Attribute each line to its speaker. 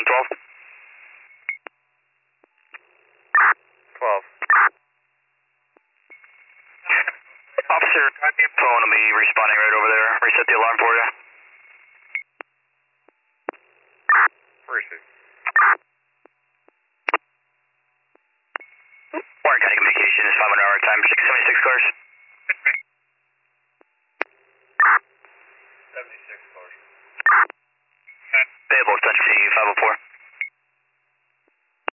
Speaker 1: 112.
Speaker 2: 12.
Speaker 1: Officer, phone will be responding right over there. Reset the alarm for you.
Speaker 2: Receive.